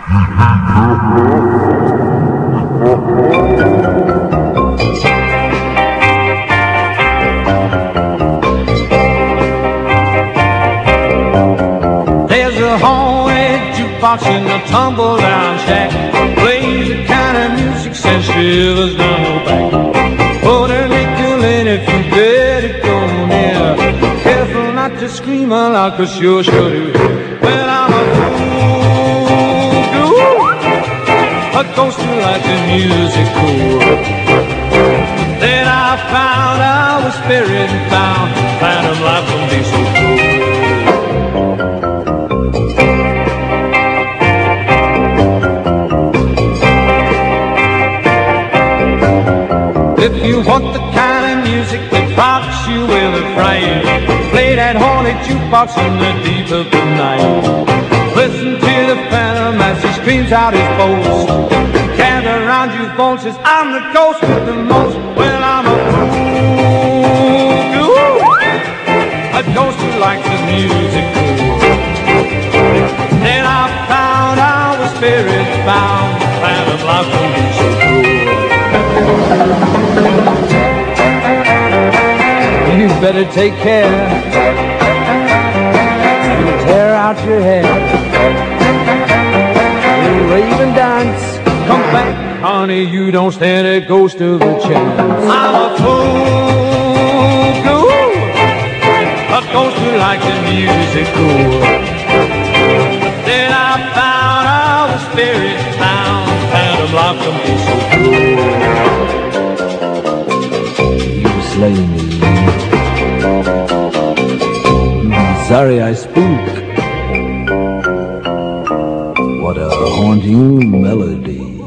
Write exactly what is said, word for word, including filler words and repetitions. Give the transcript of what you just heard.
There's a hallway jukebox in a tumble-down shack, plays the kind of music sends shivers down your back. Put a nickel in if you let it go near. Careful not to scream aloud, 'cause you're sure to hear. Well, I'm a fool, a ghost who likes the music cool. Then I found out the spirit found, phantom life can be so cool. If you want the kind of music that rocks you with a fright, play that haunted jukebox in the deep of the night. Listen to the phantom as he screams out his boast. Gather around you folks as I'm the ghost with the most. Well, I'm a fool, a ghost who likes the music cool. Then I found out the spirit's bound, phantom life can be so cool. You better take care, you tear out your hair, you rave and dance. Come back, honey, you don't stand a ghost of a chance. I'm a fool, a ghost who likes the music cool. Then I found out the spirit found, phantom life can be so cool. You slay me, sorry I spook. What a haunting melody.